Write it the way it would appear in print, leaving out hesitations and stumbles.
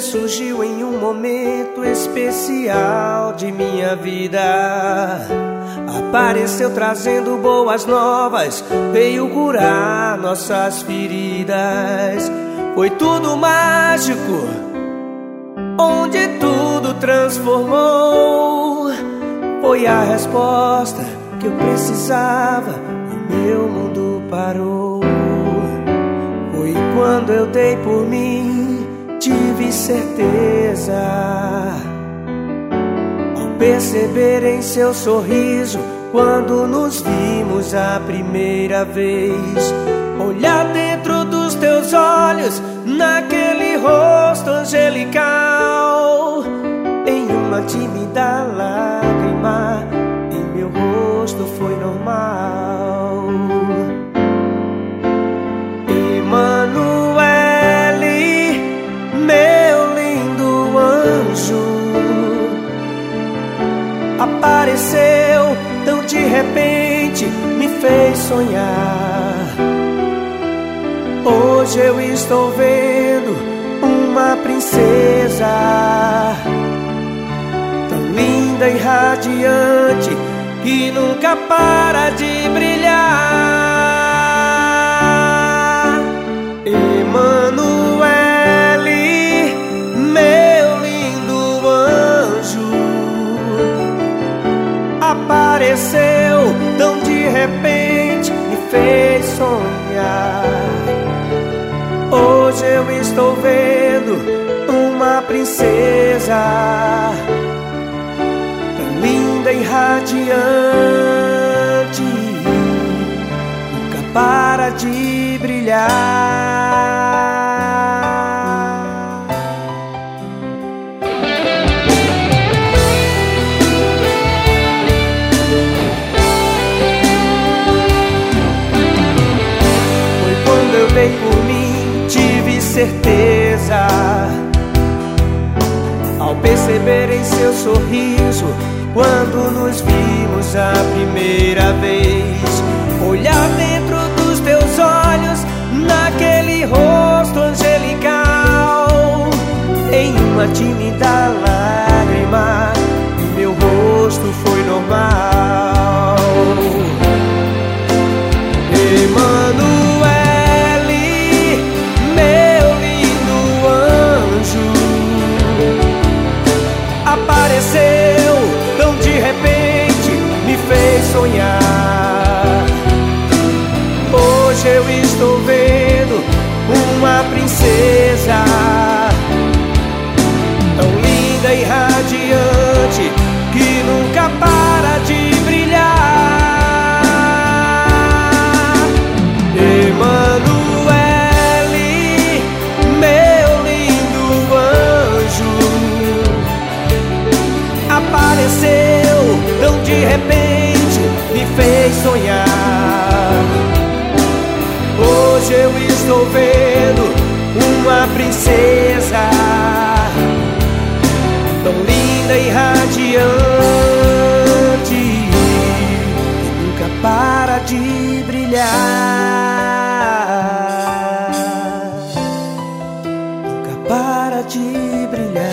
surgiu em um momento especial de minha vida. Apareceu trazendo boas novas, veio curar nossas feridas. Foi tudo mágico, onde tudo transformou. Foi a resposta que eu precisava, o meu mundo parou. Foi quando eu dei por mim, tive certeza. Ao perceber em seu sorriso, quando nos vimos a primeira vez, olhar dentro dos teus olhos, naquele rosto angelical, em uma tímida lágrima, em meu rosto foi normal. Emanuele, meu lindo anjo, apareceu tão de repente, me fez sonhar. Hoje eu estou vendo uma princesa tão linda e radiante, que nunca para de brilhar. Emanuele, meu lindo anjo, apareceu tão de repente, me fez sonhar. Hoje eu estou vendo uma princesa tão linda e radiante, nunca para de brilhar. Foi quando eu dei por mim, tive certeza. Ao perceber em seu sorriso, quando nos vimos a primeira vez, olhar dentro dos teus olhos, naquele rosto angelical, em uma tímida lágrima, meu rosto foi normal. Emanuele, meu lindo anjo, apareceu tão de repente, me fez sonhar. Hoje eu estou vendo uma princesa tão linda e radiante, que nunca para de brilhar. Emanuele, meu lindo anjo, apareceu tão de repente, me fez sonhar. Hoje eu estou vendo uma princesa tão linda e radiante, que nunca para de brilhar, nunca para de brilhar.